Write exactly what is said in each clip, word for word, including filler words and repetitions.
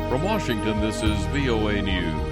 From Washington, this is V O A News.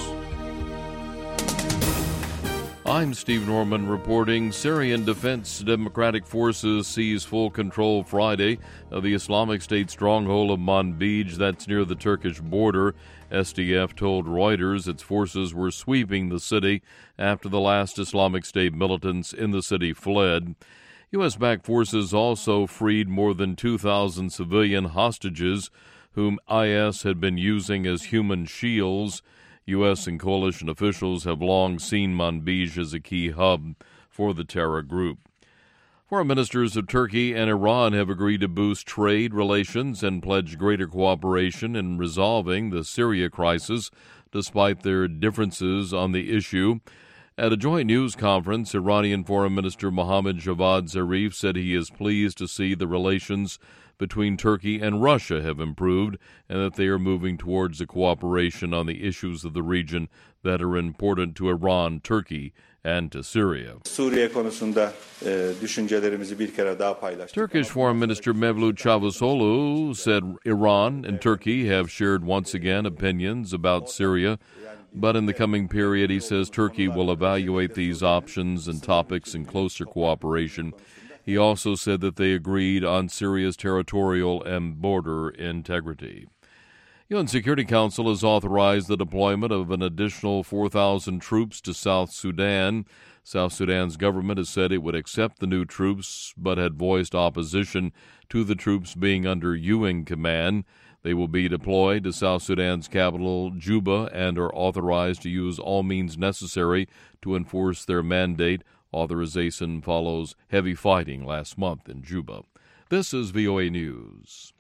I'm Steve Norman reporting Syrian Defense Democratic Forces seize full control Friday of the Islamic State stronghold of Manbij, that's near the Turkish border. S D F told Reuters its forces were sweeping the city after the last Islamic State militants in the city fled. U S-backed forces also freed more than two thousand civilian hostages whom I S had been using as human shields. U S and coalition officials have long seen Manbij as a key hub for the terror group. Foreign ministers of Turkey and Iran have agreed to boost trade relations and pledge greater cooperation in resolving the Syria crisis, despite their differences on the issue. At a joint news conference, Iranian Foreign Minister Mohammad Javad Zarif said he is pleased to see the relations between Turkey and Russia have improved and that they are moving towards a cooperation on the issues of the region that are important to Iran, Turkey, and to Syria. Suriye konusunda düşüncelerimizi bir kere daha paylaştık. Turkish Foreign Minister Mevlut Çavuşoğlu said Iran and Turkey have shared once again opinions about Syria, but in the coming period, he says Turkey will evaluate these options and topics in closer cooperation. He also said that they agreed on Syria's territorial and border integrity. U N Security Council has authorized the deployment of an additional four thousand troops to South Sudan. South Sudan's government has said it would accept the new troops, but had voiced opposition to the troops being under U N command. They will be deployed to South Sudan's capital, Juba, and are authorized to use all means necessary to enforce their mandate. Authorization follows heavy fighting last month in Juba. This is V O A News.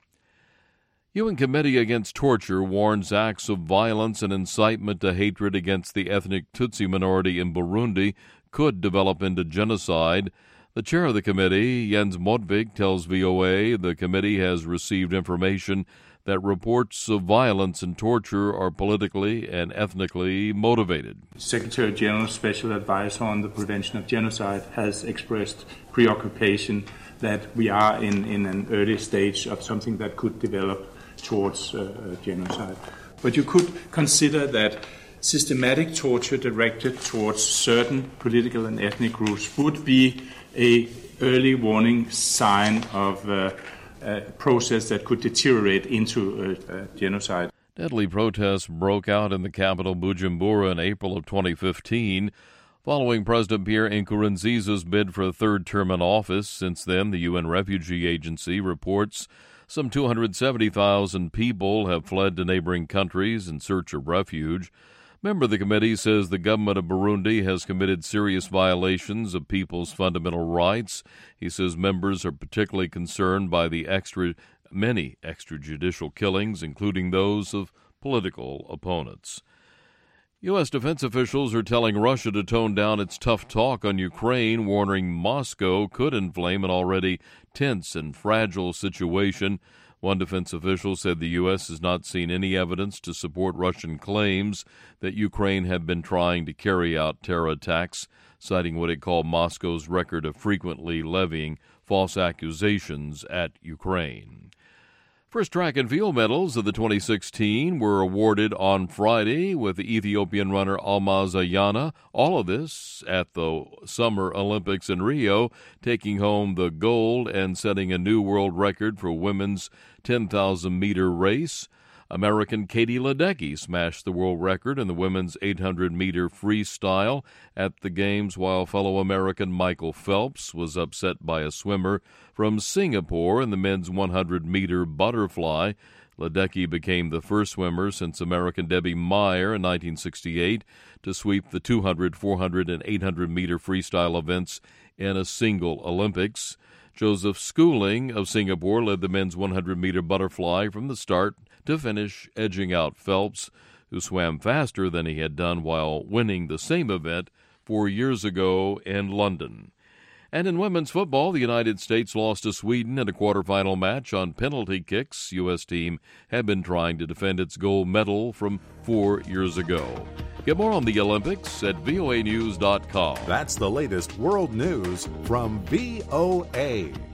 U N Committee Against Torture warns acts of violence and incitement to hatred against the ethnic Tutsi minority in Burundi could develop into genocide. The chair of the committee, Jens Modvik, tells V O A the committee has received information that reports of violence and torture are politically and ethnically motivated. Secretary General's Special Advisor on the Prevention of Genocide has expressed preoccupation that we are in, in an early stage of something that could develop towards uh, genocide. But you could consider that systematic torture directed towards certain political and ethnic groups would be a early warning sign of uh, a process that could deteriorate into uh, uh, genocide. Deadly protests broke out in the capital Bujumbura in April of twenty fifteen, following President Pierre Nkurunziza's bid for a third term in office. Since then, the U N Refugee Agency reports some two hundred seventy thousand people have fled to neighboring countries in search of refuge. Member of the committee says the government of Burundi has committed serious violations of people's fundamental rights. He says members are particularly concerned by the extra, many extrajudicial killings, including those of political opponents. U S defense officials are telling Russia to tone down its tough talk on Ukraine, warning Moscow could inflame an already tense and fragile situation. One defense official said the U S has not seen any evidence to support Russian claims that Ukraine had been trying to carry out terror attacks, citing what it called Moscow's record of frequently levying false accusations at Ukraine. First track and field medals of the twenty sixteen were awarded on Friday, with the Ethiopian runner Almaz Ayana, all of this at the Summer Olympics in Rio, taking home the gold and setting a new world record for women's ten thousand meter race. American Katie Ledecky smashed the world record in the women's eight hundred meter freestyle at the Games, while fellow American Michael Phelps was upset by a swimmer from Singapore in the men's one hundred meter butterfly. Ledecky became the first swimmer since American Debbie Meyer in nineteen sixty-eight to sweep the two hundred, four hundred, and eight hundred meter freestyle events in a single Olympics. Joseph Schooling of Singapore led the men's one hundred meter butterfly from the start to finish, edging out Phelps, who swam faster than he had done while winning the same event four years ago in London. And in women's football, the United States lost to Sweden in a quarterfinal match on penalty kicks. U S team had been trying to defend its gold medal from four years ago. Get more on the Olympics at V O A news dot com. That's the latest world news from V O A.